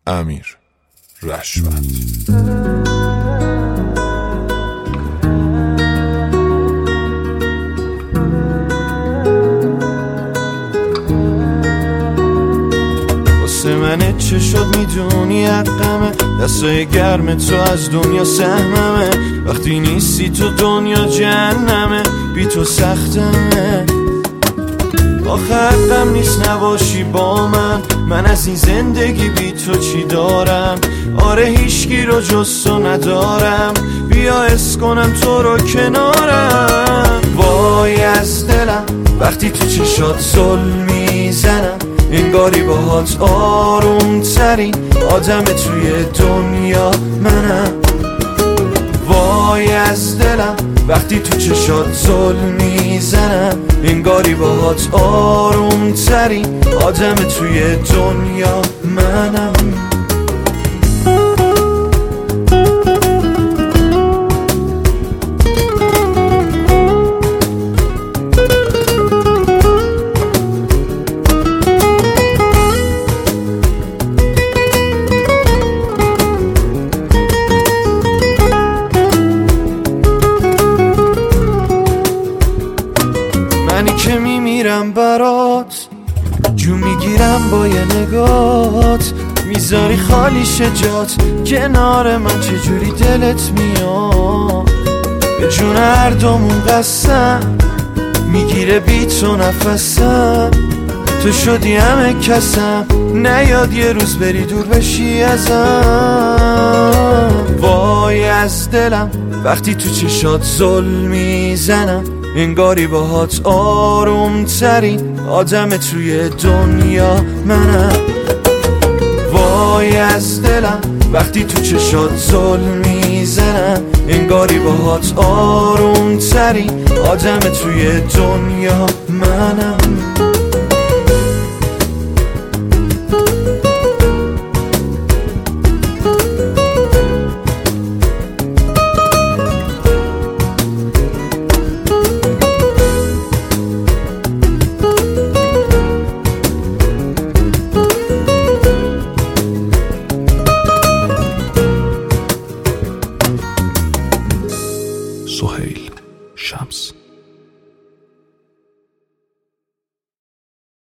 امیر رشوت. من چه شد میدونی حقمه، دستای گرم تو از دنیا سهممه، وقتی نیستی تو دنیا جهنمه، بی تو سختمه. آخه حقم نیست نباشی با من از این زندگی بی تو چی دارم؟ آره هیچکی رو جز تو ندارم، بیا حس کنم تو رو کنارم. وای از دلم وقتی تو چشات ظلم میزنم، انگاری باهات آروم ترین آدم توی دنیا منم. وای از دلم وقتی تو چشات ظلم میزنم، انگاری باهات آروم ترین آدم توی دنیا منم. منی که میمیرم برات، جو میگیرم با یه نگات، میذاری خالی شجات کنار من، چجوری دلت میاد؟ به جون هر دومون قسم میگیره بی تو نفسم، تو شدی همه کسم، نیاد یه روز بری دور بشی ازم. وای از دلم وقتی تو چشات ظلم میزنم، انگاری باهات آروم ترین آدم توی دنیا منم. وای از دلم وقتی تو چشات ظلم میزنم، انگاری باهات آروم ترین آدم توی دنیا منم.